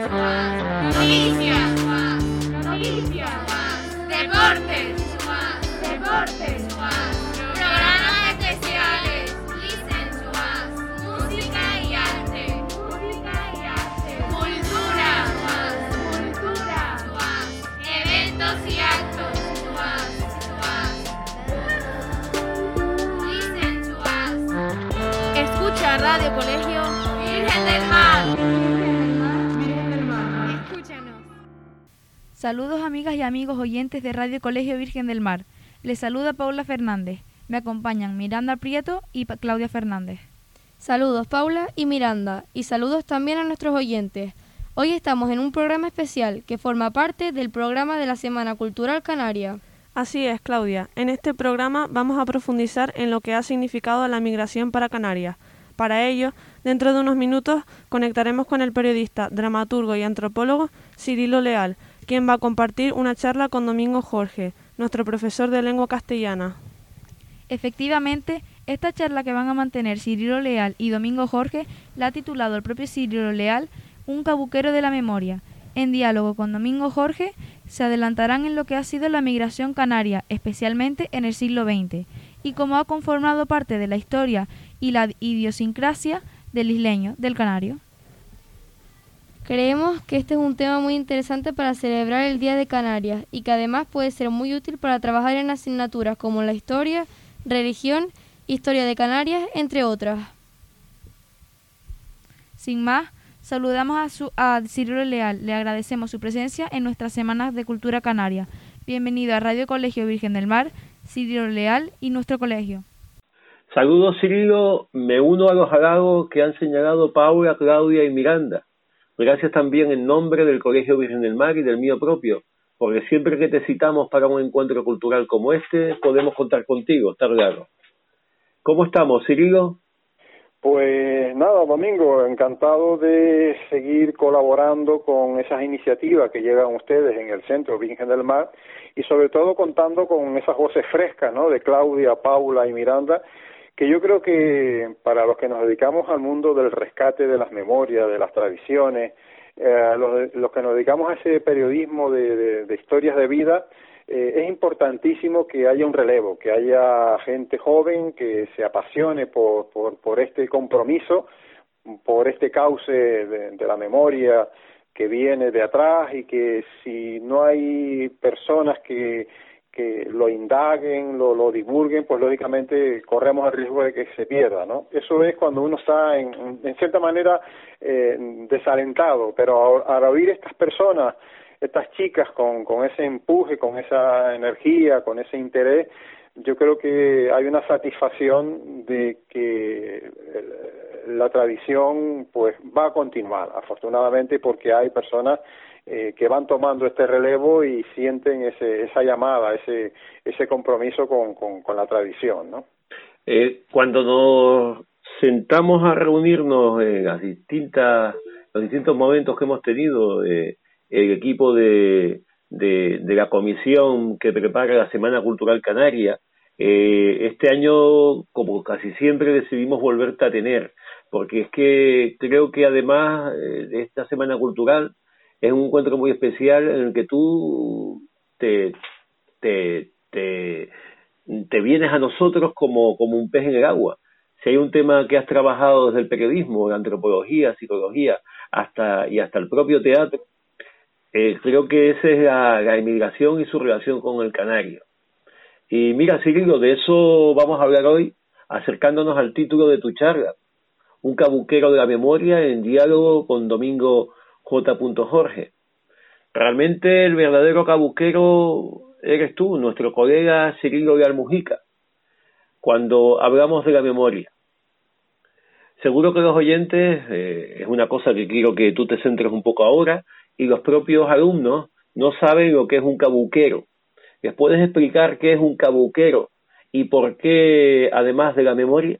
Noticias, noticias, deportes, programas especiales, música y arte, cultura, eventos y actos, escucha Radio Colegio Virgen del Mar. Escúchanos. Saludos amigas y amigos oyentes de Radio Colegio Virgen del Mar. Les saluda Paula Fernández. Me acompañan Miranda Prieto y Claudia Fernández. Saludos Paula y Miranda, y saludos también a nuestros oyentes. Hoy estamos en un programa especial que forma parte del programa de la Semana Cultural Canaria. Así es, Claudia. En este programa vamos a profundizar en lo que ha significado la migración para Canarias. Para ello, dentro de unos minutos conectaremos con el periodista, dramaturgo y antropólogo Cirilo Leal, quien va a compartir una charla con Domingo Jorge, nuestro profesor de lengua castellana. Efectivamente, esta charla que van a mantener Cirilo Leal y Domingo Jorge la ha titulado el propio Cirilo Leal, Un cabuquero de la memoria. En diálogo con Domingo Jorge, se adelantarán en lo que ha sido la migración canaria, especialmente en el siglo XX, y cómo ha conformado parte de la historia y la idiosincrasia del isleño, del canario. Creemos que este es un tema muy interesante para celebrar el Día de Canarias y que además puede ser muy útil para trabajar en asignaturas como la historia, religión, historia de Canarias, entre otras. Sin más, saludamos a Cirilo Leal. Le agradecemos su presencia en nuestras semanas de cultura canaria. Bienvenido a Radio Colegio Virgen del Mar, Cirilo Leal y nuestro colegio. Saludos, Cirilo. Me uno a los halagos que han señalado Paula, Claudia y Miranda. Gracias también en nombre del Colegio Virgen del Mar y del mío propio, porque siempre que te citamos para un encuentro cultural como este, podemos contar contigo, está claro. ¿Cómo estamos, Cirilo? Pues nada, Domingo, encantado de seguir colaborando con esas iniciativas que llegan ustedes en el Centro Virgen del Mar y sobre todo contando con esas voces frescas, ¿no?, de Claudia, Paula y Miranda, que yo creo que para los que nos dedicamos al mundo del rescate de las memorias, de las tradiciones, los que nos dedicamos a ese periodismo de historias de vida, es importantísimo que haya un relevo, que haya gente joven que se apasione por este compromiso, por este cauce de la memoria que viene de atrás, y que si no hay personas que lo indaguen, lo divulguen, pues lógicamente corremos el riesgo de que se pierda, ¿no? Eso es cuando uno está en cierta manera desalentado, pero al oír estas personas, estas chicas con ese empuje, con esa energía, con ese interés, yo creo que hay una satisfacción de que la tradición pues va a continuar, afortunadamente, porque hay personas que van tomando este relevo y sienten esa llamada, ese compromiso con la tradición, ¿no? Cuando nos sentamos a reunirnos en los distintos momentos que hemos tenido, el equipo de la comisión que prepara la Semana Cultural Canaria, este año, como casi siempre, decidimos volverte a tener, porque es que creo que además de esta Semana Cultural es un encuentro muy especial en el que tú te vienes a nosotros como un pez en el agua. Si hay un tema que has trabajado desde el periodismo, la antropología, psicología, hasta el propio teatro, creo que esa es la inmigración y su relación con el canario. Y mira, Cirilo, de eso vamos a hablar hoy, acercándonos al título de tu charla, Un cabuquero de la memoria, en diálogo con Domingo J. Jorge. Realmente el verdadero cabuquero eres tú, nuestro colega Cirilo Leal Mujica, cuando hablamos de la memoria. Seguro que los oyentes, es una cosa que quiero que tú te centres un poco ahora, y los propios alumnos no saben lo que es un cabuquero. ¿Les puedes explicar qué es un cabuquero y por qué, además de la memoria?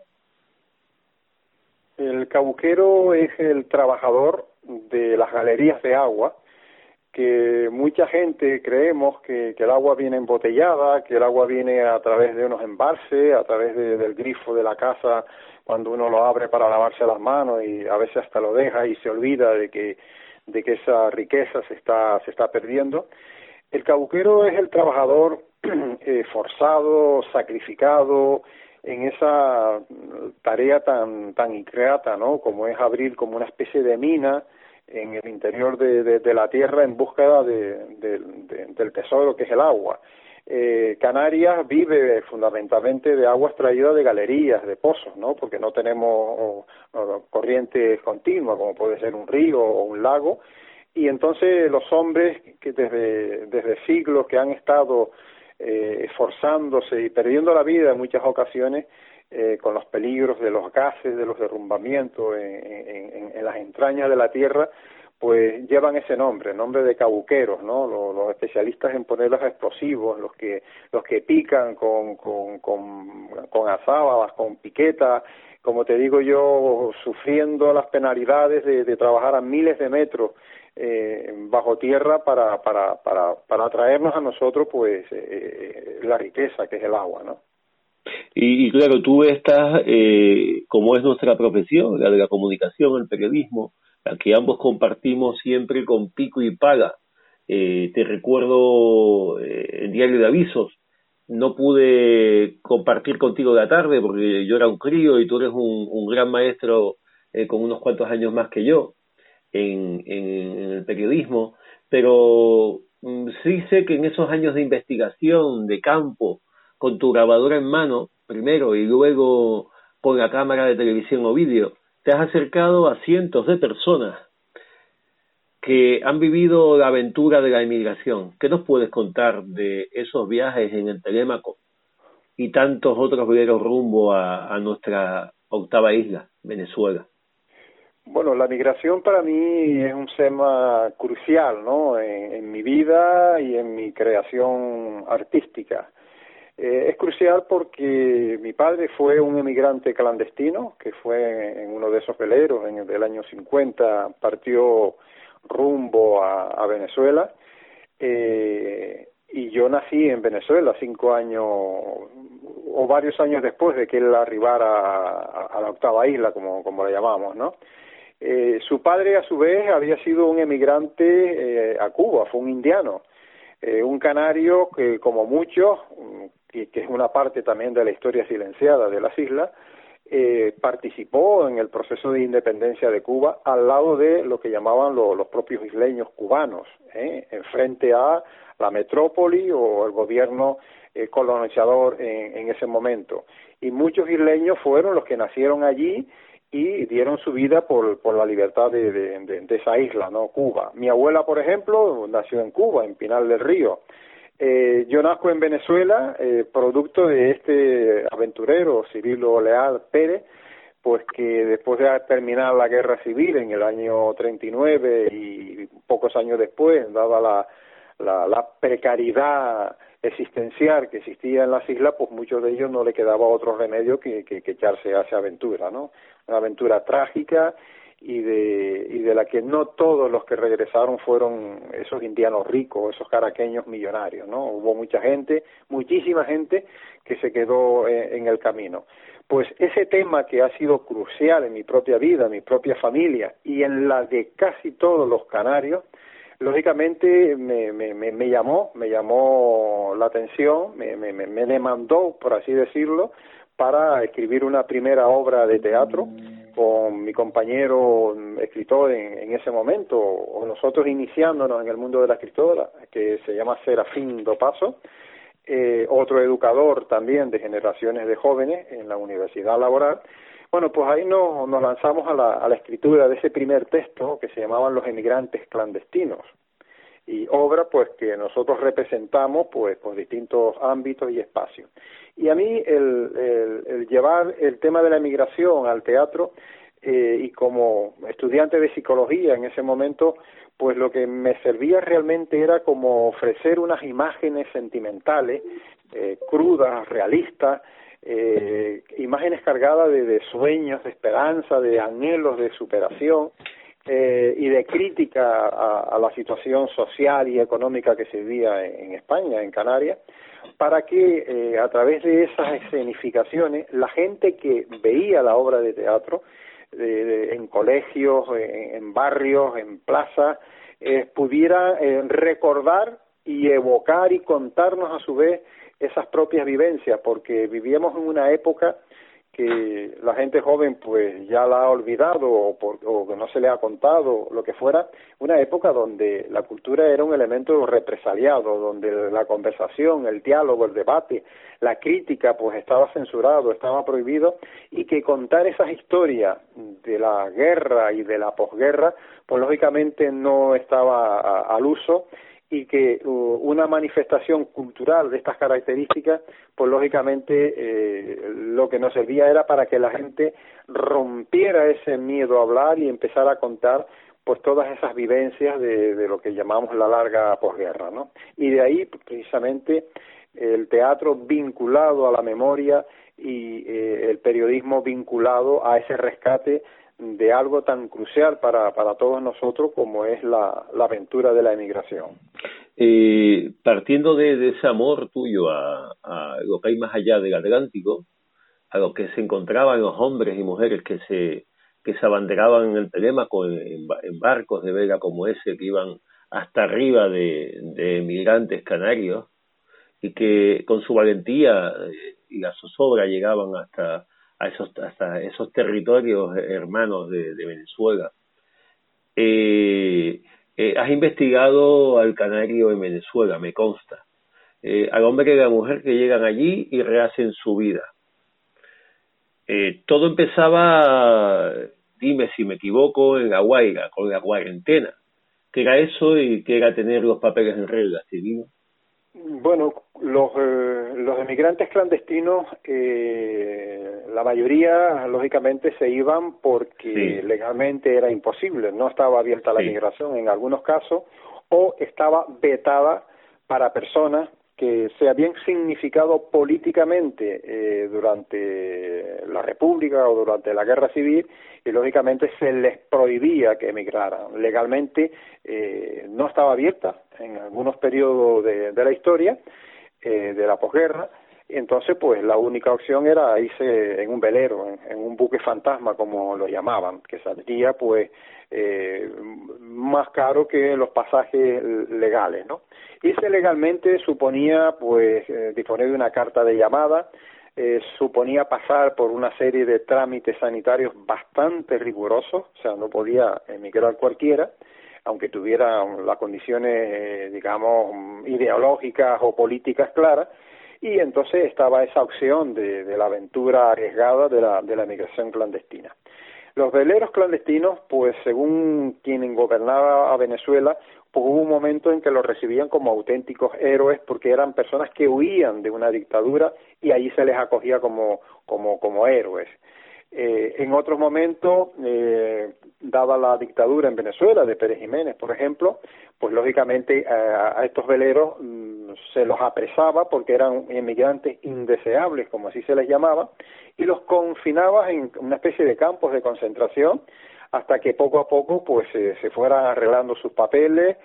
El cabuquero es el trabajador de las galerías de agua, que mucha gente creemos que el agua viene embotellada, que el agua viene a través de unos embalses, a través del grifo de la casa cuando uno lo abre para lavarse las manos y a veces hasta lo deja y se olvida de que esa riqueza se está perdiendo. El cabuquero es el trabajador forzado, sacrificado en esa tarea tan ingrata, ¿no? Como es abrir como una especie de mina en el interior de la tierra en búsqueda del tesoro que es el agua. Canarias vive fundamentalmente de aguas traídas de galerías, de pozos, ¿no? Porque no tenemos corrientes continuas, como puede ser un río o un lago, y entonces los hombres que desde siglos que han estado esforzándose y perdiendo la vida en muchas ocasiones con los peligros de los gases, de los derrumbamientos en las entrañas de la tierra, pues llevan ese nombre de cabuqueros, ¿no? Los especialistas en poner los explosivos, los que pican con azábalas, con piquetas, como te digo yo, sufriendo las penalidades de trabajar a miles de metros bajo tierra para traernos a nosotros pues la riqueza que es el agua, ¿no? Y claro, tú estás, como es nuestra profesión, la de la comunicación, el periodismo, la que ambos compartimos siempre con pico y pala. Te recuerdo el diario de avisos, no pude compartir contigo la tarde porque yo era un crío y tú eres un gran maestro con unos cuantos años más que yo en el periodismo, pero sí sé que en esos años de investigación de campo, con tu grabadora en mano, primero, y luego con la cámara de televisión o vídeo, te has acercado a cientos de personas que han vivido la aventura de la inmigración. ¿Qué nos puedes contar de esos viajes en el Telémaco y tantos otros veleros rumbo a nuestra octava isla, Venezuela? Bueno, la migración para mí es un tema crucial, ¿no? En mi vida y en mi creación artística. Es crucial porque mi padre fue un emigrante clandestino, que fue en uno de esos veleros, en el año 50, partió rumbo a Venezuela, y yo nací en Venezuela 5 años o varios años después de que él arribara a la octava isla, como la llamamos, ¿no? Su padre, a su vez, había sido un emigrante a Cuba, fue un indiano, un canario que, como muchos, que es una parte también de la historia silenciada de las islas, participó en el proceso de independencia de Cuba al lado de lo que llamaban los propios isleños cubanos, en frente a la metrópoli o el gobierno colonizador en ese momento. Y muchos isleños fueron los que nacieron allí y dieron su vida por la libertad de esa isla, ¿no? Cuba. Mi abuela, por ejemplo, nació en Cuba, en Pinar del Río. Yo nazco en Venezuela, producto de este aventurero, Cirilo Leal Pérez, pues que después de terminar la guerra civil en el año 39 y pocos años después, dada la precariedad existencial que existía en las islas, pues muchos de ellos no le quedaba otro remedio que echarse a esa aventura, ¿no? Una aventura trágica y de la que no todos los que regresaron fueron esos indianos ricos, esos caraqueños millonarios, ¿no? Hubo mucha gente, muchísima gente que se quedó en el camino. Pues ese tema que ha sido crucial en mi propia vida, en mi propia familia y en la de casi todos los canarios, lógicamente me llamó la atención, me demandó, por así decirlo, para escribir una primera obra de teatro con mi compañero escritor en ese momento, o nosotros iniciándonos en el mundo de la escritura, que se llama Serafín Dopaso, otro educador también de generaciones de jóvenes en la Universidad Laboral. Bueno, pues ahí nos lanzamos a la escritura de ese primer texto que se llamaban Los emigrantes clandestinos, y obra pues que nosotros representamos pues por distintos ámbitos y espacios. Y a mí el llevar el tema de la emigración al teatro, y como estudiante de psicología en ese momento, pues lo que me servía realmente era como ofrecer unas imágenes sentimentales, crudas, realistas, imágenes cargadas de sueños, de esperanza, de anhelos, de superación, y de crítica a la situación social y económica que se vivía en España, en Canarias, para que a través de esas escenificaciones la gente que veía la obra de teatro en colegios, en barrios, en plazas, pudiera recordar y evocar y contarnos a su vez esas propias vivencias, porque vivíamos en una época que la gente joven pues ya la ha olvidado o que no se le ha contado, lo que fuera, una época donde la cultura era un elemento represaliado, donde la conversación, el diálogo, el debate, la crítica pues estaba censurado, estaba prohibido, y que contar esas historias de la guerra y de la posguerra pues lógicamente no estaba al uso, y que una manifestación cultural de estas características, pues lógicamente lo que nos servía era para que la gente rompiera ese miedo a hablar y empezara a contar pues todas esas vivencias de lo que llamamos la larga posguerra, ¿no? Y de ahí precisamente el teatro vinculado a la memoria y el periodismo vinculado a ese rescate de algo tan crucial para todos nosotros como es la aventura de la emigración. Partiendo de ese amor tuyo a lo que hay más allá del Atlántico, a lo que se encontraban los hombres y mujeres que se abanderaban en el Telémaco en barcos de vela como ese, que iban hasta arriba de emigrantes canarios y que con su valentía y la zozobra llegaban hasta esos territorios hermanos de Venezuela. Has investigado al canario en Venezuela, me consta, al hombre y a la mujer que llegan allí y rehacen su vida. Todo empezaba, dime si me equivoco, en La Guaira, con la cuarentena. ¿Qué era eso y qué era tener los papeles en regla, Cirilo? Bueno, los emigrantes clandestinos, la mayoría, lógicamente, se iban porque legalmente era imposible, no estaba abierta la migración en algunos casos, o estaba vetada para personas que se habían significado políticamente durante la República o durante la Guerra Civil, y lógicamente se les prohibía que emigraran. Legalmente no estaba abierta en algunos periodos de la historia de la posguerra. Entonces pues la única opción era irse en un velero, en un buque fantasma como lo llamaban, que saldría pues más caro que los pasajes legales, ¿no? Irse legalmente suponía pues disponer de una carta de llamada, suponía pasar por una serie de trámites sanitarios bastante rigurosos, o sea, no podía emigrar cualquiera, aunque tuviera las condiciones, digamos, ideológicas o políticas claras, y entonces estaba esa opción de la aventura arriesgada de la migración clandestina. Los veleros clandestinos, pues según quien gobernaba a Venezuela, pues hubo un momento en que los recibían como auténticos héroes porque eran personas que huían de una dictadura y allí se les acogía como héroes. En otros momentos, dada la dictadura en Venezuela de Pérez Jiménez, por ejemplo, pues lógicamente a estos veleros se los apresaba porque eran inmigrantes indeseables, como así se les llamaba, y los confinaba en una especie de campos de concentración hasta que poco a poco pues se fueran arreglando sus papeles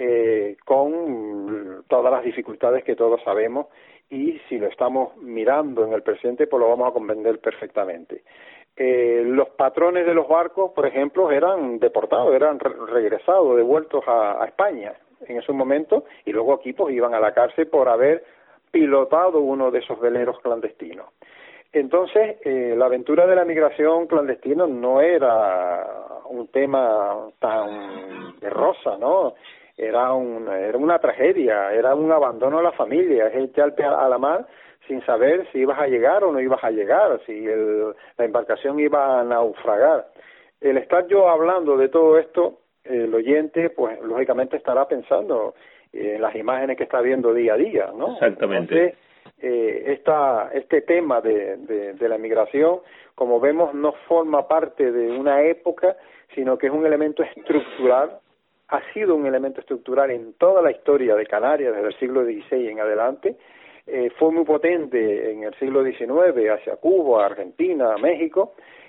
con todas las dificultades que todos sabemos, y si lo estamos mirando en el presente pues lo vamos a comprender perfectamente. Los patrones de los barcos, por ejemplo, eran deportados, eran regresados, devueltos a España en ese momento, y luego aquí pues iban a la cárcel por haber pilotado uno de esos veleros clandestinos. Entonces, la aventura de la migración clandestina no era un tema tan de rosa, ¿no? Era una tragedia, era un abandono a la familia, es echarte a la mar sin saber si ibas a llegar o no ibas a llegar, si la embarcación iba a naufragar. El estar yo hablando de todo esto, el oyente, pues lógicamente estará pensando en las imágenes que está viendo día a día, ¿no? Exactamente. Entonces, este tema de la migración, como vemos, no forma parte de una época, sino que es un elemento estructural, ha sido un elemento estructural en toda la historia de Canarias desde el siglo XVI en adelante. Fue muy potente en el siglo XIX hacia Cuba, Argentina, México,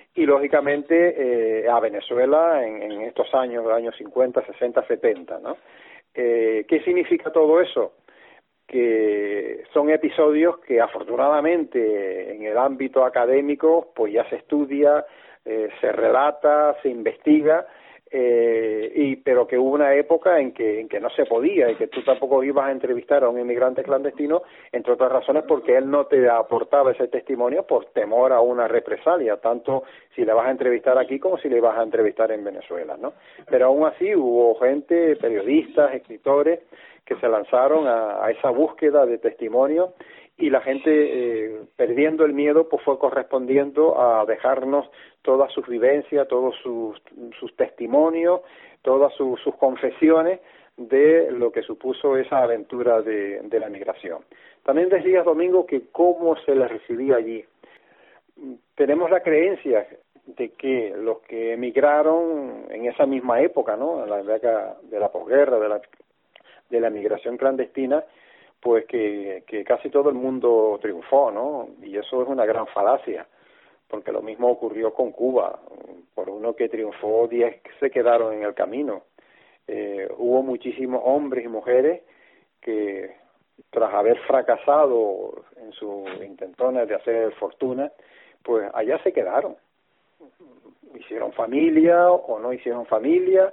y lógicamente a Venezuela en estos años, los años 50, 60, 70, ¿no? ¿Qué significa todo eso? Que son episodios que afortunadamente en el ámbito académico pues ya se estudia, se relata, se investiga, pero que hubo una época en que no se podía y que tú tampoco ibas a entrevistar a un inmigrante clandestino, entre otras razones porque él no te aportaba ese testimonio por temor a una represalia, tanto si le vas a entrevistar aquí como si le vas a entrevistar en Venezuela, ¿no? Pero aún así hubo gente, periodistas, escritores, que se lanzaron a esa búsqueda de testimonio, y la gente, perdiendo el miedo, pues fue correspondiendo a dejarnos todas sus vivencias, todos sus testimonios, todas sus confesiones de lo que supuso esa aventura de la migración. También decías, Domingo, que cómo se les recibía allí. Tenemos la creencia de que los que emigraron en esa misma época, ¿no?, en la época de la posguerra, de la migración clandestina, pues que casi todo el mundo triunfó, ¿no? Y eso es una gran falacia, porque lo mismo ocurrió con Cuba. Por uno que triunfó, 10 se quedaron en el camino. Hubo muchísimos hombres y mujeres que, tras haber fracasado en sus intentones de hacer fortuna, pues allá se quedaron. Hicieron familia o no hicieron familia,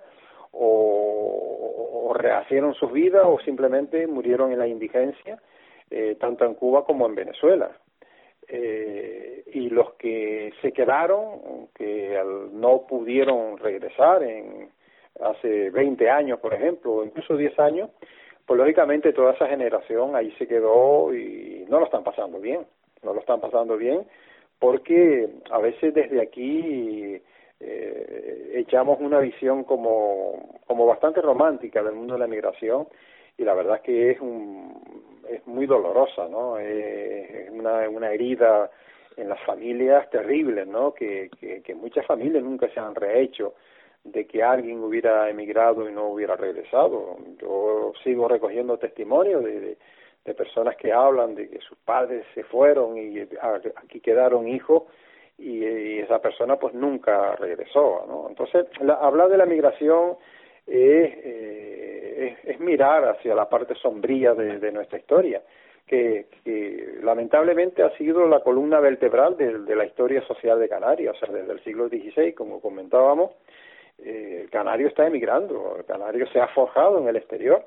o rehacieron sus vidas, o simplemente murieron en la indigencia, tanto en Cuba como en Venezuela. Y los que se quedaron, que no pudieron regresar hace 20 años, por ejemplo, o incluso 10 años, pues lógicamente toda esa generación ahí se quedó y no lo están pasando bien. No lo están pasando bien porque a veces desde aquí echamos una visión como bastante romántica del mundo de la migración, y la verdad es que es muy dolorosa, ¿no? Es una herida en las familias terrible, ¿no? Que muchas familias nunca se han rehecho de que alguien hubiera emigrado y no hubiera regresado. Yo sigo recogiendo testimonios de personas que hablan de que sus padres se fueron y aquí quedaron hijos, y esa persona pues nunca regresó, ¿no? Entonces, hablar de la migración es mirar hacia la parte sombría de nuestra historia, que lamentablemente ha sido la columna vertebral de la historia social de Canarias. O sea, desde el siglo XVI, como comentábamos, el canario está emigrando, el canario se ha forjado en el exterior,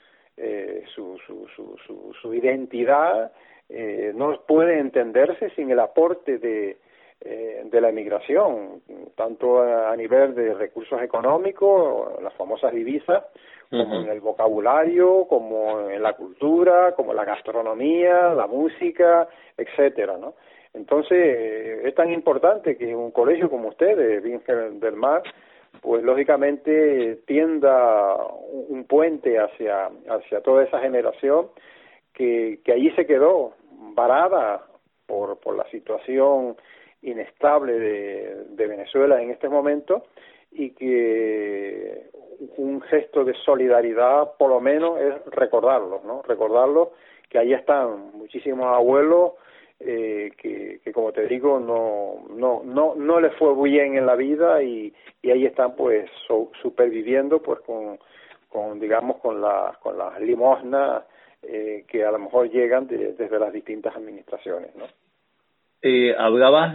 su identidad no puede entenderse sin el aporte de la emigración, tanto a nivel de recursos económicos, las famosas divisas, como en el vocabulario, como en la cultura, como en la gastronomía, la música, etcétera, ¿no? Entonces, es tan importante que un colegio como ustedes, Virgen del Mar, pues lógicamente tienda un puente hacia toda esa generación que allí se quedó varada por la situación inestable de Venezuela en este momento, y que un gesto de solidaridad por lo menos es recordarlos, ¿no? Recordarlos, que ahí están muchísimos abuelos que como te digo no les fue bien en la vida, y ahí están pues superviviendo pues con digamos con las limosnas que a lo mejor llegan desde las distintas administraciones, ¿no? Hablabas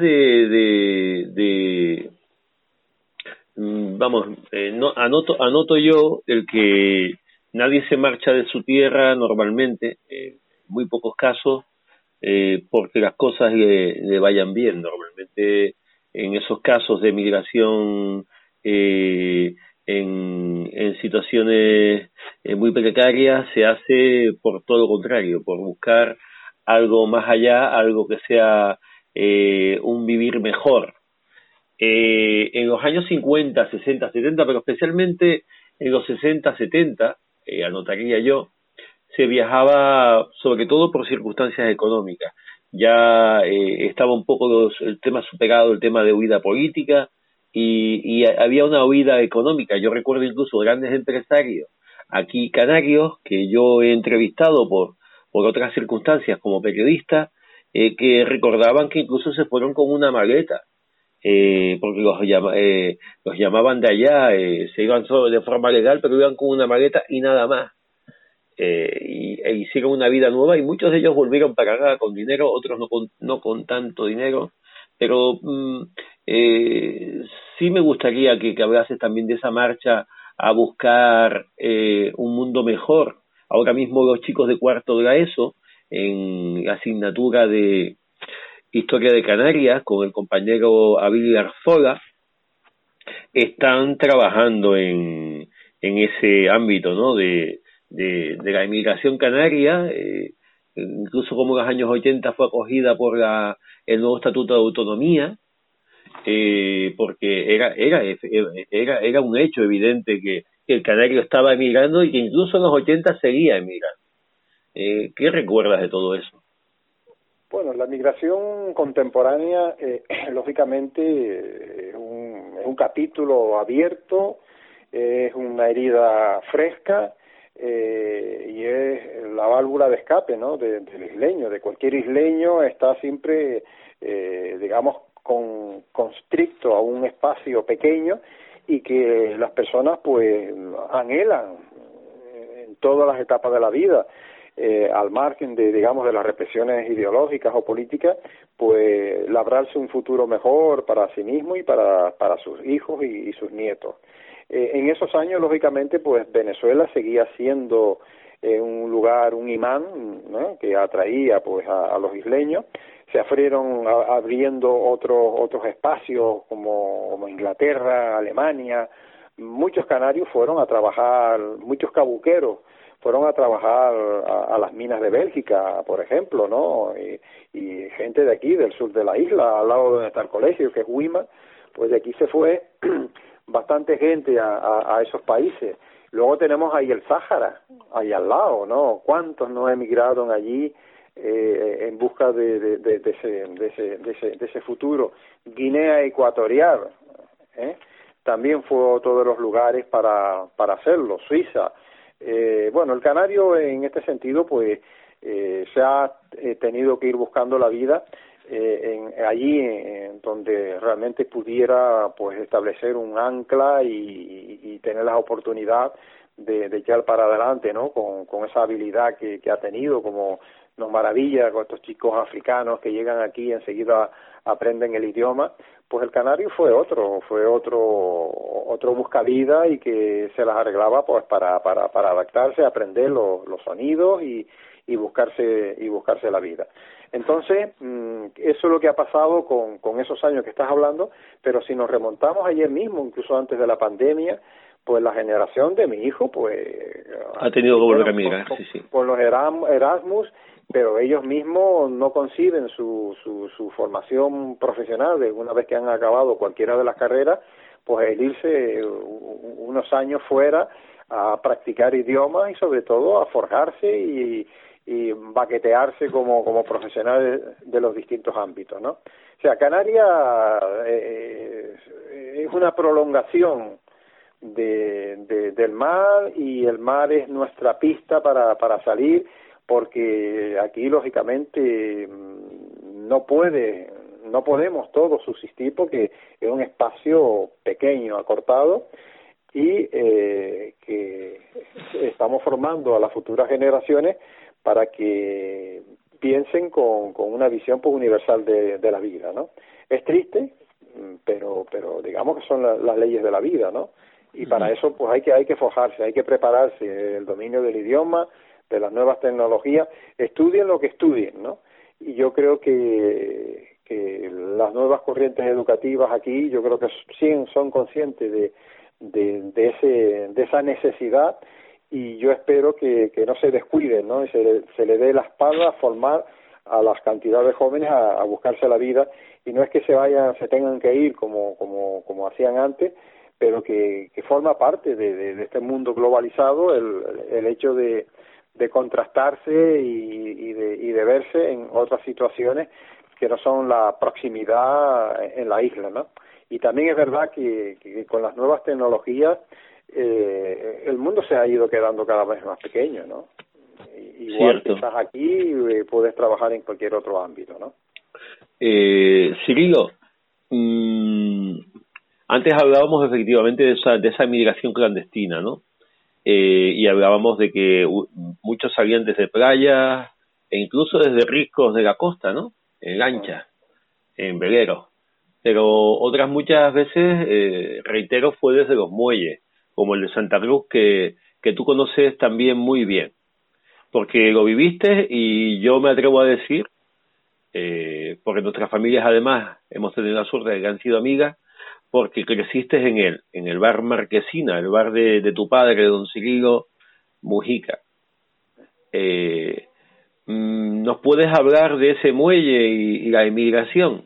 anoto yo el que nadie se marcha de su tierra normalmente, muy pocos casos, porque las cosas le vayan bien. Normalmente en esos casos de migración en situaciones muy precarias se hace por todo lo contrario, por buscar algo más allá, algo que sea un vivir mejor. En los años 50, 60, 70, pero especialmente en los 60, 70, anotaría yo, se viajaba sobre todo por circunstancias económicas. Ya estaba un poco el tema superado, el tema de huida política, y había una huida económica. Yo recuerdo incluso grandes empresarios aquí canarios que yo he entrevistado por otras circunstancias como periodista, que recordaban que incluso se fueron con una maleta porque los llamaban de allá, se iban solo de forma legal, pero iban con una maleta y nada más. E hicieron una vida nueva y muchos de ellos volvieron para acá con dinero, otros no con tanto dinero, pero sí me gustaría que hablases también de esa marcha a buscar un mundo mejor. Ahora mismo los chicos de cuarto de la ESO, en la asignatura de Historia de Canarias, con el compañero Abil Arzola, están trabajando en ese ámbito, ¿no?, de la inmigración canaria, incluso como en los años 80 fue acogida por el nuevo Estatuto de Autonomía, porque era un hecho evidente que el canario estaba emigrando y que incluso en los 80 seguía emigrando. ¿Qué recuerdas de todo eso? Bueno, la migración contemporánea, lógicamente, es un capítulo abierto, es una herida fresca, y es la válvula de escape, ¿no?, del isleño. De cualquier isleño está siempre, digamos, constricto a un espacio pequeño y que las personas pues anhelan en todas las etapas de la vida, al margen de, digamos, de las represiones ideológicas o políticas, pues labrarse un futuro mejor para sí mismo y para sus hijos y sus nietos. En esos años, lógicamente, pues Venezuela seguía siendo un lugar, un imán, ¿no?, que atraía pues a los isleños. Se abrieron abriendo otros espacios como Inglaterra, Alemania. Muchos canarios fueron a trabajar, muchos cabuqueros fueron a trabajar a las minas de Bélgica, por ejemplo, ¿no? Y gente de aquí, del sur de la isla, al lado donde está el colegio, que es Huima, pues de aquí se fue bastante gente a esos países. Luego tenemos ahí el Sáhara, ahí al lado, ¿no? ¿Cuántos no emigraron allí en busca de ese futuro? Guinea Ecuatorial, también fue otro de los lugares para hacerlo. Suiza. Bueno, el canario en este sentido pues se ha tenido que ir buscando la vida allí en donde realmente pudiera pues establecer un ancla y tener la oportunidad de echar para adelante, ¿no?, con esa habilidad que ha tenido. Como nos maravilla con estos chicos africanos que llegan aquí y enseguida aprenden el idioma. Pues el canario fue otro buscavida y que se las arreglaba pues para adaptarse, aprender los sonidos y buscarse la vida. Entonces, eso es lo que ha pasado con esos años que estás hablando, pero si nos remontamos ayer mismo, incluso antes de la pandemia, pues la generación de mi hijo pues ha tenido que volver a migrar, sí. Con los Erasmus, pero ellos mismos no conciben su formación profesional de una vez que han acabado cualquiera de las carreras, pues el irse unos años fuera a practicar idiomas y sobre todo a forjarse y baquetearse como profesionales de los distintos ámbitos, ¿no? O sea, Canarias es una prolongación del mar, y el mar es nuestra pista para salir, porque aquí lógicamente no podemos todos subsistir porque es un espacio pequeño, acortado, y que estamos formando a las futuras generaciones para que piensen con una visión pues universal de la vida, ¿no? Es triste, pero digamos que son las leyes de la vida, ¿no? Y para eso pues hay que forjarse, hay que prepararse, el dominio del idioma, de las nuevas tecnologías, estudien lo que estudien, ¿no? Y yo creo que las nuevas corrientes educativas aquí, yo creo que sí son conscientes de esa necesidad, y yo espero que no se descuiden, ¿no? Y se le dé la espalda a formar a las cantidades de jóvenes a buscarse la vida, y no es que se tengan que ir como hacían antes, pero que forma parte de este mundo globalizado el hecho de contrastarse y de verse en otras situaciones que no son la proximidad en la isla, ¿no? Y también es verdad que con las nuevas tecnologías el mundo se ha ido quedando cada vez más pequeño, ¿no? Igual que estás aquí, puedes trabajar en cualquier otro ámbito, ¿no? Cirilo, Antes hablábamos efectivamente de esa migración clandestina, ¿no? Y hablábamos de que muchos salían desde playas e incluso desde riscos de la costa, ¿no? En lanchas, en veleros. Pero otras muchas veces, reitero, fue desde los muelles, como el de Santa Cruz, que tú conoces también muy bien, porque lo viviste, y yo me atrevo a decir, porque nuestras familias además hemos tenido la suerte de que han sido amigas, porque creciste en el bar Marquesina, el bar de tu padre, don Cirilo Mujica. ¿Nos puedes hablar de ese muelle y la emigración?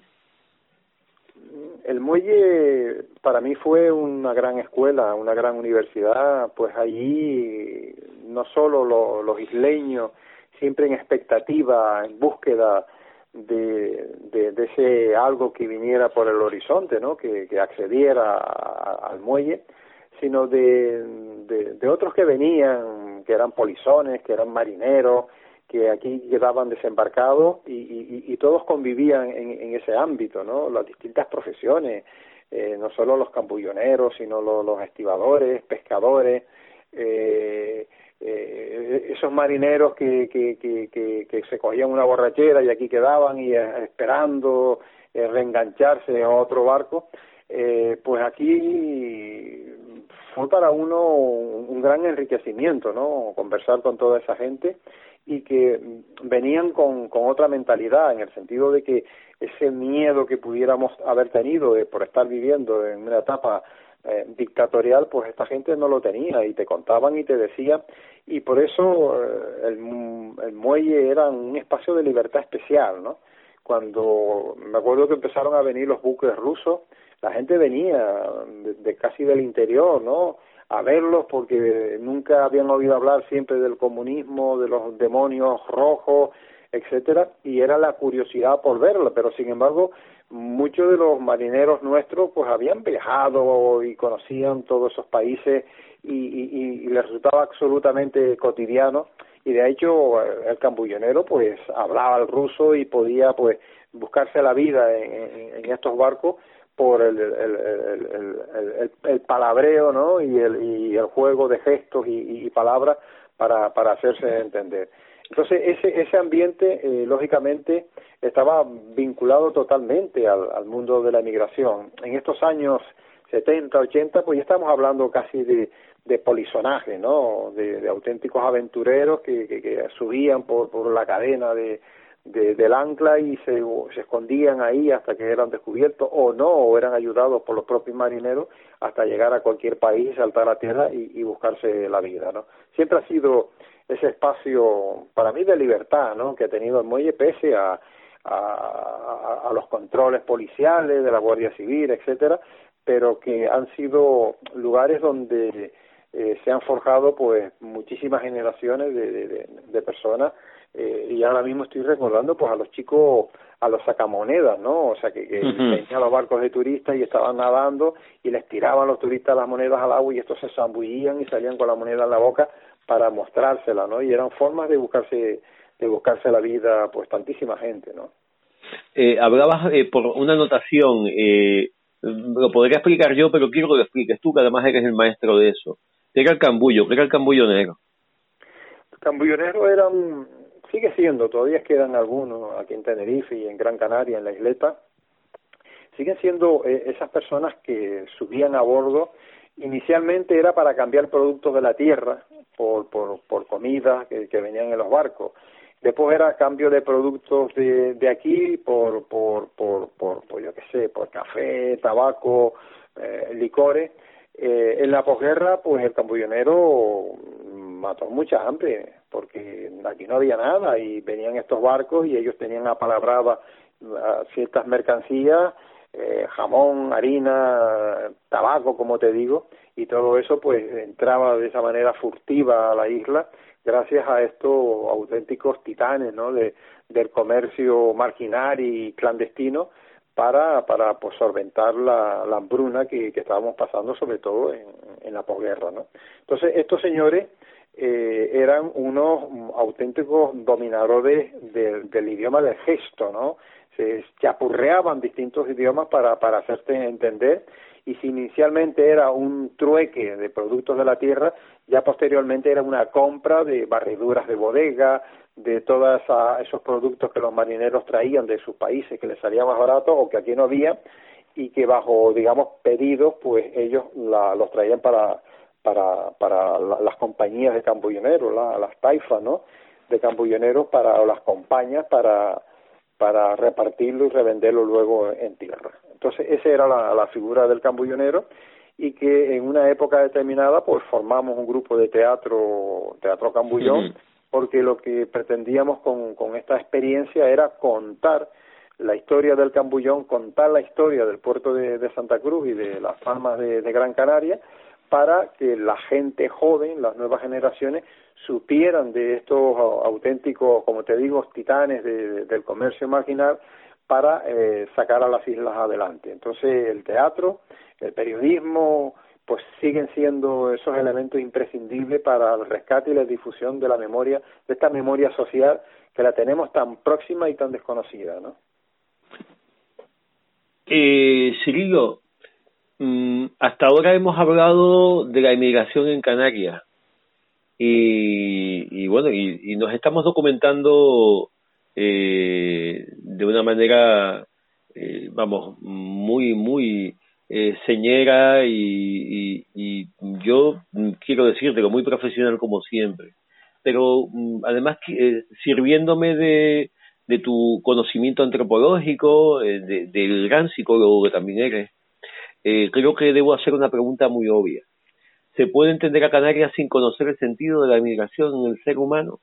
El muelle para mí fue una gran escuela, una gran universidad. Pues allí no solo los isleños, siempre en expectativa, en búsqueda de ese algo que viniera por el horizonte, ¿no? Que accediera al muelle, sino de otros que venían, que eran polizones, que eran marineros, que aquí quedaban desembarcados y todos convivían en ese ámbito, ¿no? Las distintas profesiones, no solo los campulloneros, sino los estibadores, pescadores, esos marineros que se cogían una borrachera y aquí quedaban y esperando reengancharse a otro barco. Pues aquí fue para uno un gran enriquecimiento, ¿no? Conversar con toda esa gente, y que venían con otra mentalidad, en el sentido de que ese miedo que pudiéramos haber tenido por estar viviendo en una etapa dictatorial, pues esta gente no lo tenía, y te contaban y te decían, y por eso el muelle era un espacio de libertad especial, ¿no? Cuando me acuerdo que empezaron a venir los buques rusos, la gente venía de casi del interior, ¿no?, a verlos, porque nunca habían oído hablar siempre del comunismo, de los demonios rojos, etcétera, y era la curiosidad por verlo. Pero sin embargo, muchos de los marineros nuestros pues habían viajado y conocían todos esos países, y les resultaba absolutamente cotidiano, y de hecho el cambullonero pues hablaba el ruso y podía pues buscarse la vida en estos barcos por el palabreo, ¿no?, y el juego de gestos y palabras para hacerse entender. Entonces ese ambiente lógicamente estaba vinculado totalmente al mundo de la emigración. En estos años 70, 80, pues ya estamos hablando casi de polizonaje, ¿no?, de auténticos aventureros que subían por la cadena del ancla y se escondían ahí hasta que eran descubiertos o no, o eran ayudados por los propios marineros hasta llegar a cualquier país, saltar a tierra y buscarse la vida, ¿no? Siempre ha sido ese espacio para mí de libertad, ¿no?, que ha tenido el muelle, pese a los controles policiales de la Guardia Civil, etcétera, pero que han sido lugares donde se han forjado pues muchísimas generaciones de personas. Y ahora mismo estoy recordando pues a los chicos, a los sacamonedas, ¿no? O sea, que venían los barcos de turistas y estaban nadando y les tiraban los turistas las monedas al agua, y estos se zambullían y salían con la moneda en la boca para mostrársela, ¿no? Y eran formas de buscarse la vida pues tantísima gente, ¿no? Hablabas por una anotación, lo podría explicar yo, pero quiero que lo expliques tú, que además eres el maestro de eso. ¿Qué era el cambullo? ¿Qué era el cambullonero? Los cambulloneros sigue siendo, todavía quedan algunos aquí en Tenerife y en Gran Canaria, en la isleta, siguen siendo esas personas que subían a bordo. Inicialmente era para cambiar productos de la tierra por comida que venían en los barcos. Después era cambio de productos de aquí por yo qué sé, por café, tabaco, licores. En la posguerra, pues el cambullonero mató mucha hambre, porque aquí no había nada y venían estos barcos y ellos tenían apalabradas ciertas mercancías, jamón, harina, tabaco, como te digo, y todo eso pues entraba de esa manera furtiva a la isla gracias a estos auténticos titanes, ¿no?, del comercio marginal y clandestino, para pues solventar la hambruna que estábamos pasando, sobre todo en la posguerra, ¿no? Entonces estos señores eran unos auténticos dominadores del idioma del gesto, ¿no? Se chapurreaban distintos idiomas para hacerte entender, y si inicialmente era un trueque de productos de la tierra, ya posteriormente era una compra de barriduras de bodega, de todos esos productos que los marineros traían de sus países, que les salía más barato o que aquí no había, y que bajo, digamos, pedidos, pues ellos los traían para las compañías de cambulloneros, las taifas, ¿no?, de cambulloneros, para las compañías, para repartirlo y revenderlo luego en tierra. Entonces esa era la figura del cambullonero, y que en una época determinada pues formamos un grupo de teatro cambullón, porque lo que pretendíamos con esta experiencia era contar la historia del cambullón, contar la historia del puerto de Santa Cruz y de las Palmas de Gran Canaria, para que la gente joven, las nuevas generaciones, supieran de estos auténticos, como te digo, titanes del comercio marginal, para sacar a las islas adelante. Entonces el teatro, el periodismo, pues siguen siendo esos elementos imprescindibles para el rescate y la difusión de la memoria, de esta memoria social que la tenemos tan próxima y tan desconocida, ¿no? Cirilo, hasta ahora hemos hablado de la emigración en Canarias y bueno, y nos estamos documentando de una manera, vamos, muy señera y yo quiero decirte muy profesional como siempre, pero además sirviéndome de tu conocimiento antropológico, del gran psicólogo que también eres, creo que debo hacer una pregunta muy obvia. ¿Se puede entender a Canarias sin conocer el sentido de la migración en el ser humano?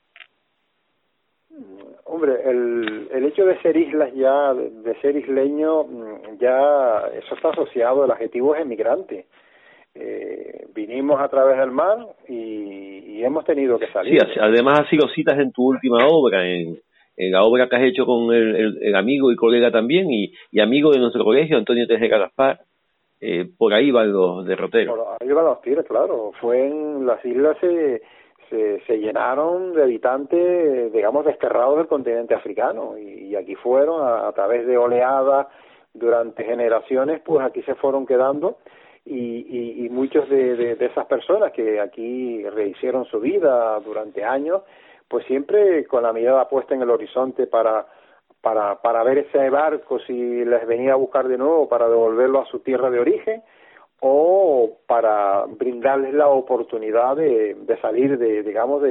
Hombre, el hecho de ser islas ya, de ser isleño, ya eso está asociado, el adjetivo es emigrante. Vinimos a través del mar y hemos tenido que salir. Sí, además así lo citas en tu última obra, en la obra que has hecho con el amigo y colega también y amigo de nuestro colegio, Antonio Tejera Gaspar. Por ahí van los derroteros. Por ahí van los tiros, claro. Fue en las islas se llenaron de habitantes, digamos, desterrados del continente africano, y aquí fueron a través de oleadas durante generaciones, pues aquí se fueron quedando, y muchos de esas personas que aquí rehicieron su vida durante años, pues siempre con la mirada puesta en el horizonte para ver ese barco si les venía a buscar de nuevo para devolverlo a su tierra de origen, o para brindarles la oportunidad de salir de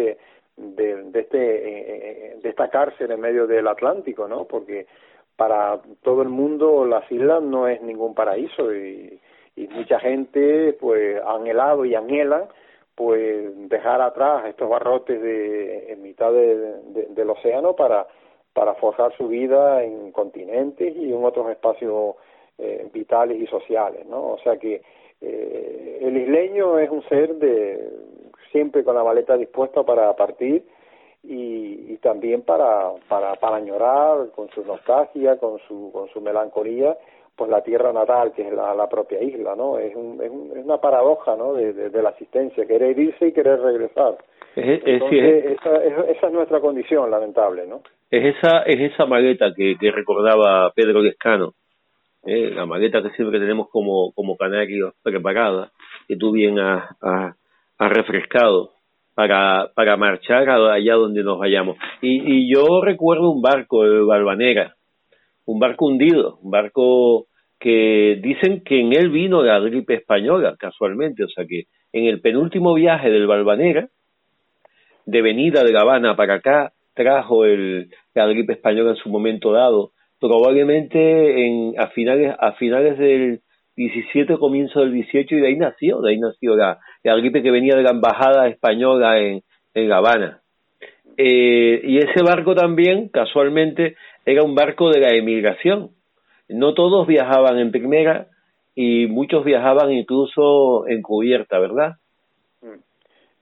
esta cárcel en medio del Atlántico, ¿no? Porque para todo el mundo las islas no es ningún paraíso, y mucha gente pues ha anhelado y anhelan pues dejar atrás estos barrotes en mitad del océano para forjar su vida en continentes y en otros espacios vitales y sociales, ¿no? O sea que el isleño es un ser siempre con la maleta dispuesta para partir, y también para añorar con su nostalgia, con su melancolía, pues la tierra natal, que es la propia isla, ¿no? Es una paradoja, ¿no?, de la existencia, querer irse y querer regresar. Entonces, esa es nuestra condición lamentable, ¿no? Es esa maleta que recordaba Pedro Lescano, la maleta que siempre tenemos como canarios preparada, que tú bien has refrescado para marchar allá donde nos vayamos. Y yo recuerdo un barco, el Valvanera, un barco hundido, un barco que dicen que en él vino la gripe española, casualmente, o sea que en el penúltimo viaje del Valvanera, de venida de La Habana para acá, trajo la gripe española en su momento dado, probablemente a finales del 17, comienzo del 18, y de ahí nació la gripe que venía de la embajada española en La Habana. Y ese barco también, casualmente, era un barco de la emigración. No todos viajaban en primera, y muchos viajaban incluso en cubierta, ¿verdad?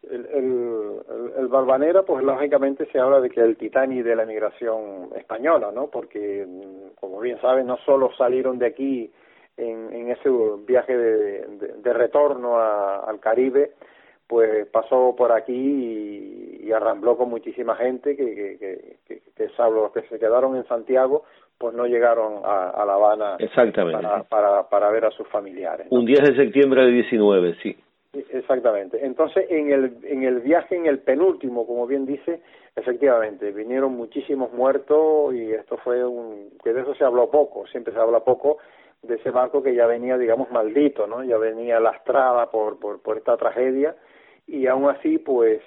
el Valvanera, pues lógicamente se habla de que el Titanic de la emigración española, ¿no? Porque, como bien saben, no solo salieron de aquí en ese viaje de retorno al Caribe, pues pasó por aquí y arrambló con muchísima gente que los que se quedaron en Santiago, pues no llegaron a La Habana. Exactamente, para ver a sus familiares, ¿no? Un 10 de septiembre del 19, sí. Exactamente. Entonces, en el viaje, en el penúltimo, como bien dice, efectivamente, vinieron muchísimos muertos y esto fue que de eso se habló poco, siempre se habla poco de ese barco que ya venía, digamos, maldito, ¿no? Ya venía lastrada por esta tragedia y aún así, pues,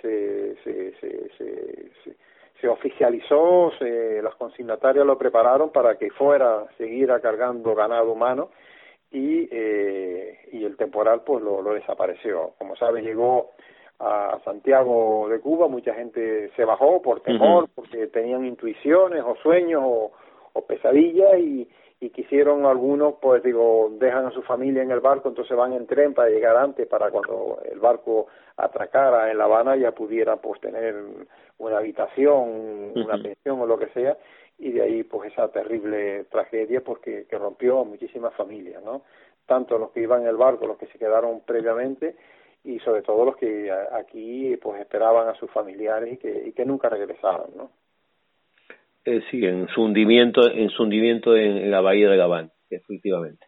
se oficializó, las consignatarias lo prepararon para que siguiera cargando ganado humano y el temporal pues lo desapareció. Como sabes, llegó a Santiago de Cuba, mucha gente se bajó por temor, porque tenían intuiciones o sueños o pesadillas y quisieron algunos, pues dejan a su familia en el barco, entonces van en tren para llegar antes, para cuando el barco atracara en La Habana ya pudiera pues tener una habitación, una pensión o lo que sea, y de ahí pues esa terrible tragedia porque que rompió a muchísimas familias, ¿no? Tanto los que iban en el barco, los que se quedaron previamente y sobre todo los que aquí pues esperaban a sus familiares y que nunca regresaron, ¿no? Sí, en su hundimiento en la bahía de Gabán, efectivamente.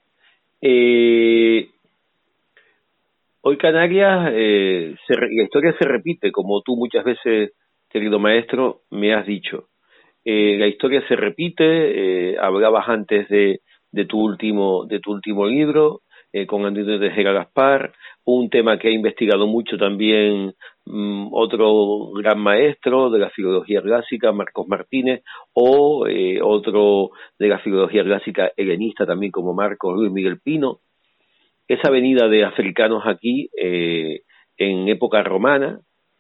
Hoy Canarias, la historia se repite, como tú muchas veces, querido maestro, me has dicho. La historia se repite, hablabas antes de tu último libro, con Antonio Tejera Gaspar, un tema que ha investigado mucho también otro gran maestro de la filología clásica, Marcos Martínez, o otro de la filología clásica helenista también como Marcos Luis Miguel Pino. Esa venida de africanos aquí en época romana,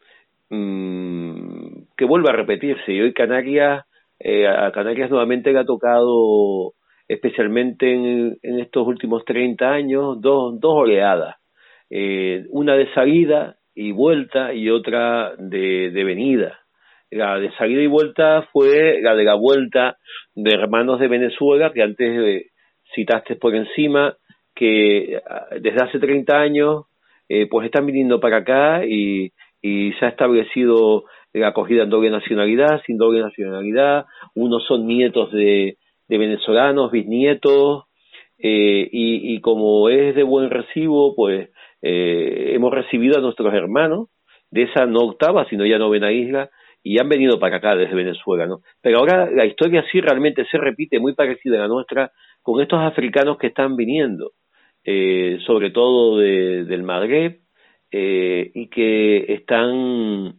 que vuelve a repetirse, y hoy a Canarias nuevamente le ha tocado, especialmente en estos últimos 30 años, dos oleadas, una de salida y vuelta y otra de venida. La de salida y vuelta fue la de la vuelta de hermanos de Venezuela, que antes citaste por encima, que desde hace 30 años pues están viniendo para acá y se ha establecido la acogida en doble nacionalidad, sin doble nacionalidad. Unos son nietos de venezolanos, bisnietos, y como es de buen recibo, pues hemos recibido a nuestros hermanos de esa no octava, sino ya novena isla, y han venido para acá desde Venezuela, ¿no? Pero ahora la historia sí realmente se repite, muy parecida a la nuestra, con estos africanos que están viniendo, sobre todo del Magreb, y que están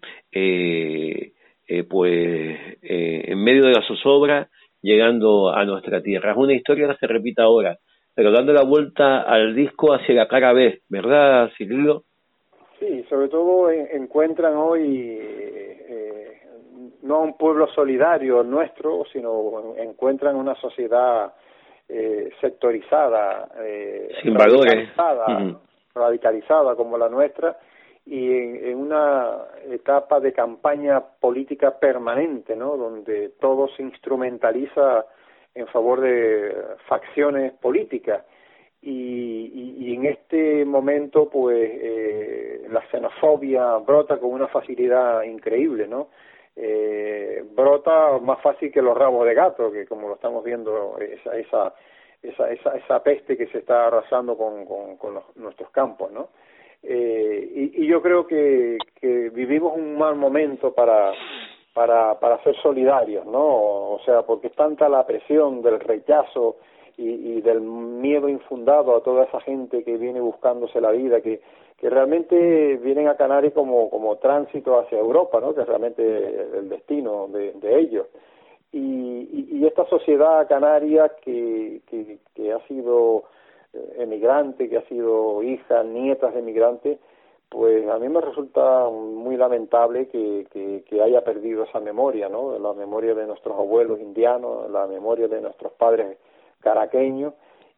en medio de la zozobra llegando a nuestra tierra. Es una historia que se repite ahora, pero dando la vuelta al disco hacia la cara B, ¿verdad, Cirilo? Sí, sobre todo encuentran hoy no un pueblo solidario nuestro, sino encuentran una sociedad sectorizada, sin valores, radicalizada como la nuestra, y en una etapa de campaña política permanente, ¿no? Donde todo se instrumentaliza en favor de facciones políticas. Y en este momento, pues, la xenofobia brota con una facilidad increíble, ¿no? Brota más fácil que los rabos de gato, que como lo estamos viendo, esa peste que se está arrasando con nuestros campos, ¿no? Y yo creo que vivimos un mal momento para ser solidarios, ¿no? O sea, porque es tanta la presión del rechazo y del miedo infundado a toda esa gente que viene buscándose la vida, que realmente vienen a Canarias como tránsito hacia Europa, ¿no? Que es realmente el destino de ellos. Y esta sociedad canaria que ha sido emigrante, que ha sido hija, nietas de emigrantes, pues a mí me resulta muy lamentable que haya perdido esa memoria, ¿no? La memoria de nuestros abuelos indianos, la memoria de nuestros padres caraqueños,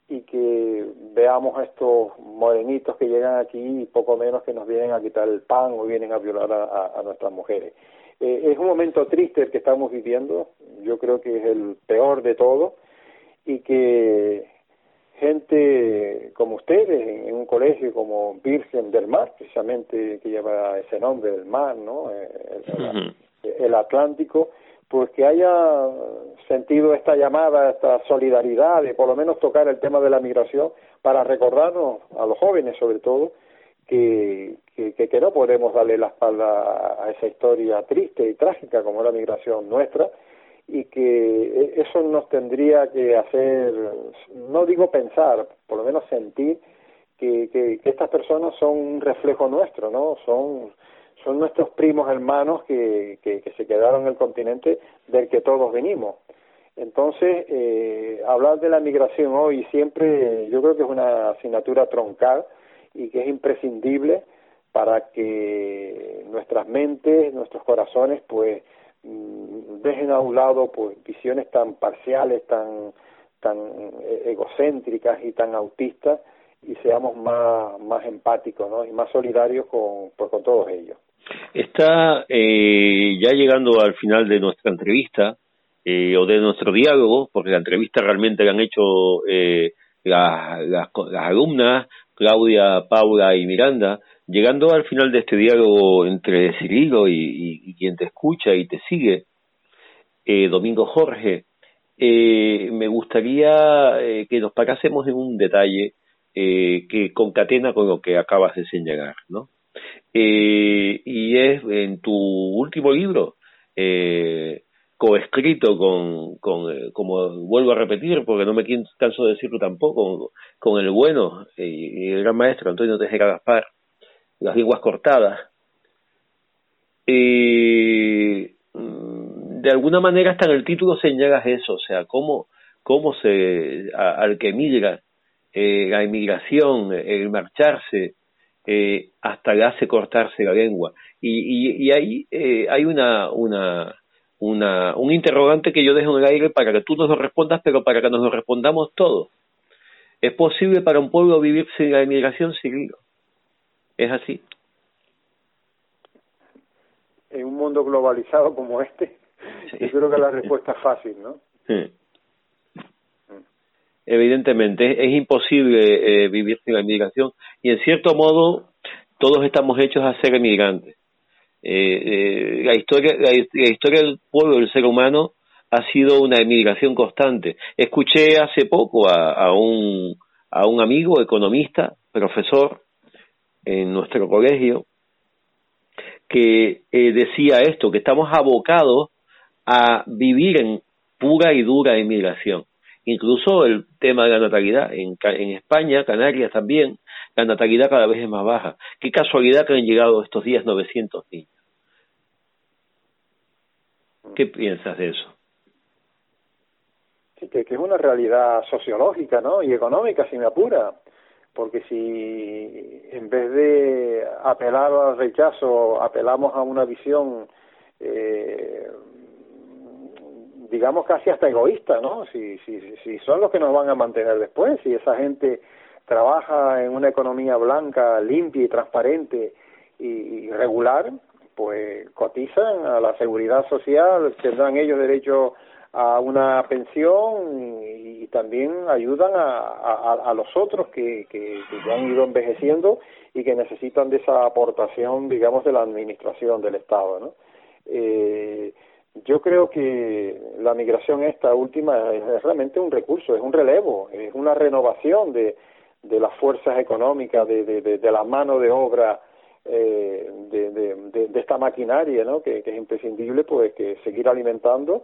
y que veamos a estos morenitos que llegan aquí y poco menos que nos vienen a quitar el pan o vienen a violar a nuestras mujeres. Es un momento triste el que estamos viviendo, yo creo que es el peor de todo, y que gente como ustedes en un colegio como Virgen del Mar, precisamente que lleva ese nombre del mar, ¿no? El Atlántico, pues que haya sentido esta llamada, esta solidaridad de por lo menos tocar el tema de la migración para recordarnos a los jóvenes sobre todo que no podemos darle la espalda a esa historia triste y trágica como la migración nuestra, y que eso nos tendría que hacer, no digo pensar, por lo menos sentir que estas personas son un reflejo nuestro, ¿no? Son nuestros primos hermanos que se quedaron en el continente del que todos venimos. Entonces, hablar de la migración hoy siempre, yo creo que es una asignatura troncal y que es imprescindible para que nuestras mentes, nuestros corazones, pues, dejen a un lado pues visiones tan parciales, tan egocéntricas y tan autistas, y seamos más empáticos, ¿no? Y más solidarios con todos ellos. Está ya llegando al final de nuestra entrevista o de nuestro diálogo, porque la entrevista realmente la han hecho las alumnas Claudia, Paula y Miranda. Llegando al final de este diálogo entre Cirilo y quien te escucha y te sigue, Domingo Jorge, me gustaría que nos parásemos en un detalle que concatena con lo que acabas de señalar, ¿no? Y es en tu último libro, coescrito con como vuelvo a repetir, porque no me canso de decirlo tampoco, con el bueno y el gran maestro Antonio Tejera Gaspar, Las lenguas cortadas. De alguna manera hasta en el título señalas eso, o sea, cómo al que emigra, la emigración, el marcharse, hasta le hace cortarse la lengua. Y ahí hay un interrogante que yo dejo en el aire para que tú nos lo respondas, pero para que nos lo respondamos todos. ¿Es posible para un pueblo vivir sin la emigración, Cirilo? ¿Es así? En un mundo globalizado como este, sí. Yo creo que la respuesta es fácil, ¿no? Sí. Evidentemente, es imposible vivir sin la emigración, y en cierto modo todos estamos hechos a ser emigrantes. La historia del pueblo, del ser humano, ha sido una emigración constante. Escuché hace poco a un amigo economista, profesor en nuestro colegio, que decía esto, que estamos abocados a vivir en pura y dura emigración. Incluso el tema de la natalidad, en España, Canarias también, la natalidad cada vez es más baja. Qué casualidad que han llegado estos días 900 niños. ¿Qué piensas de eso? Sí, que es una realidad sociológica, ¿no? Y económica, si me apura. Porque si en vez de apelar al rechazo, apelamos a una visión, digamos casi hasta egoísta, ¿no? Si son los que nos van a mantener después, si esa gente trabaja en una economía blanca, limpia y transparente y regular, pues cotizan a la seguridad social, tendrán ellos derecho a una pensión y también ayudan a los otros que han ido envejeciendo y que necesitan de esa aportación, digamos, de la administración del Estado, ¿no? Yo creo que la migración esta última es realmente un recurso, es un relevo, es una renovación de las fuerzas económicas, de la mano de obra, de esta maquinaria, ¿no? Que es imprescindible, pues, que seguir alimentando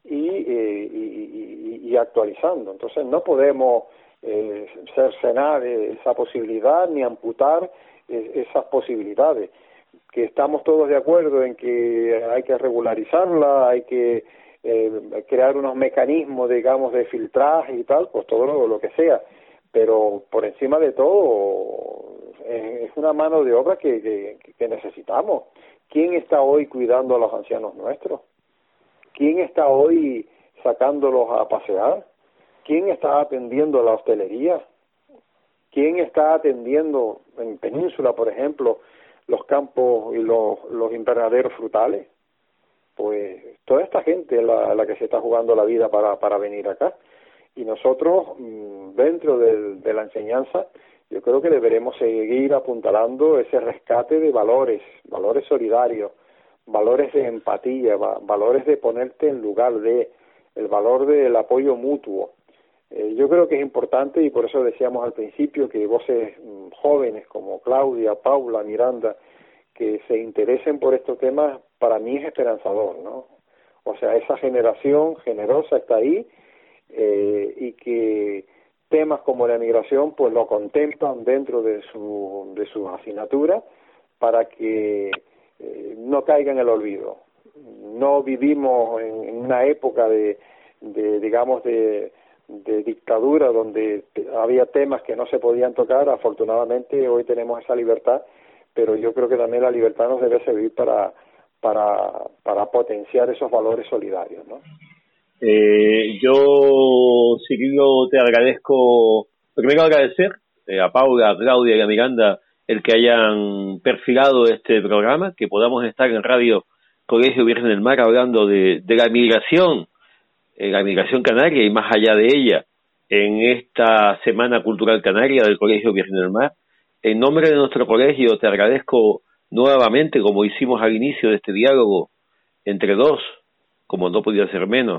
y actualizando. Entonces no podemos cercenar esa posibilidad ni amputar esas posibilidades. Que estamos todos de acuerdo en que hay que regularizarla, hay que crear unos mecanismos, digamos, de filtraje y tal, pues todo lo que sea, pero por encima de todo es una mano de obra que necesitamos. ¿Quién está hoy cuidando a los ancianos nuestros? ¿Quién está hoy sacándolos a pasear? ¿quién está atendiendo la hostelería? ¿Quién está atendiendo en Península, por ejemplo, los campos y los invernaderos frutales? Pues toda esta gente es la que se está jugando la vida para venir acá. Y nosotros, dentro de la enseñanza, yo creo que deberemos seguir apuntalando ese rescate de valores solidarios, valores de empatía, valores de ponerte en lugar de, el valor del apoyo mutuo. Yo creo que es importante, y por eso decíamos al principio que voces jóvenes como Claudia, Paula, Miranda, que se interesen por estos temas, para mí es esperanzador, ¿no? O sea, esa generación generosa está ahí, y que temas como la migración pues lo contemplan dentro de sus asignaturas para que no caiga en el olvido. No vivimos en una época de dictadura donde había temas que no se podían tocar. Afortunadamente hoy tenemos esa libertad, pero yo creo que también la libertad nos debe servir para potenciar esos valores solidarios, ¿no? Yo, Cirilo, te agradezco, primero agradecer a Paula, a Claudia y a Miranda el que hayan perfilado este programa, que podamos estar en Radio Colegio Virgen del Mar hablando de la migración canaria y más allá de ella, en esta Semana Cultural Canaria del Colegio Virgen del Mar. En nombre de nuestro colegio te agradezco nuevamente, como hicimos al inicio de este diálogo entre dos, como no podía ser menos,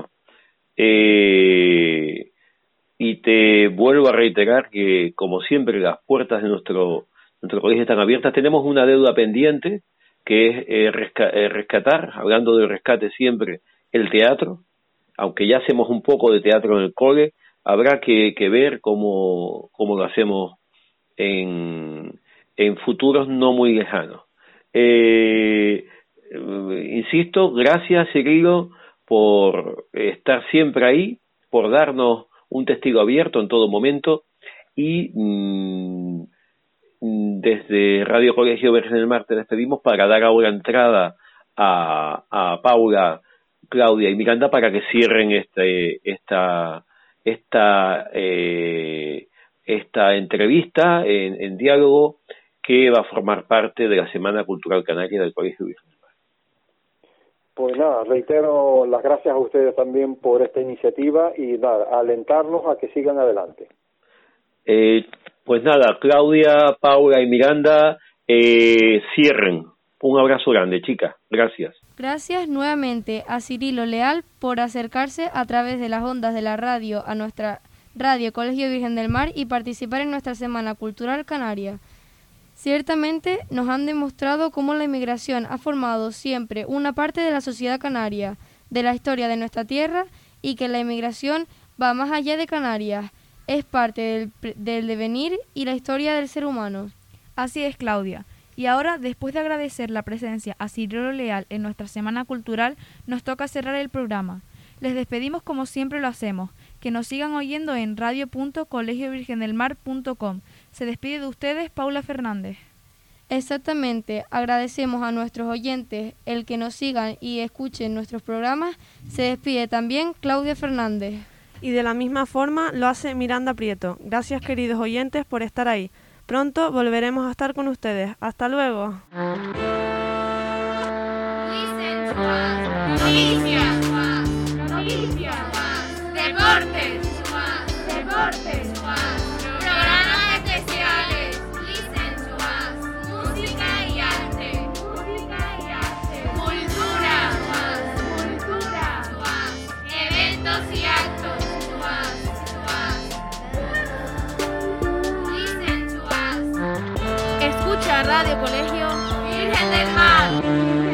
y te vuelvo a reiterar que, como siempre, las puertas de nuestro colegio están abiertas. Tenemos una deuda pendiente, que es rescatar, hablando del rescate siempre, el teatro. Aunque ya hacemos un poco de teatro en el cole, habrá que ver cómo lo hacemos en futuros no muy lejanos. Insisto, gracias, Cirilo, por estar siempre ahí, por darnos un testigo abierto en todo momento, y desde Radio Colegio Virgen del Mar te despedimos para dar ahora entrada a Paula, Claudia y Miranda para que cierren esta entrevista en diálogo que va a formar parte de la Semana Cultural Canaria del Colegio Virgen del Mar. Pues nada, reitero las gracias a ustedes también por esta iniciativa y nada, alentarlos a que sigan adelante. Pues nada, Claudia, Paula y Miranda, cierren. Un abrazo grande, chicas. Gracias. Gracias nuevamente a Cirilo Leal por acercarse a través de las ondas de la radio a nuestra Radio Colegio Virgen del Mar y participar en nuestra Semana Cultural Canaria. Ciertamente nos han demostrado cómo la inmigración ha formado siempre una parte de la sociedad canaria, de la historia de nuestra tierra, y que la inmigración va más allá de Canarias, es parte del devenir y la historia del ser humano. Así es, Claudia. Y ahora, después de agradecer la presencia a Cirilo Leal en nuestra Semana Cultural, nos toca cerrar el programa. Les despedimos como siempre lo hacemos. Que nos sigan oyendo en radio.colegiovirgendelmar.com. Se despide de ustedes Paula Fernández. Exactamente. Agradecemos a nuestros oyentes el que nos sigan y escuchen nuestros programas. Se despide también Claudia Fernández. Y de la misma forma lo hace Miranda Prieto. Gracias, queridos oyentes, por estar ahí. Pronto volveremos a estar con ustedes. ¡Hasta luego! Noticias, deportes, programas especiales, música y arte, cultura, eventos y actos, escucha Radio Colegio Virgen del Mar.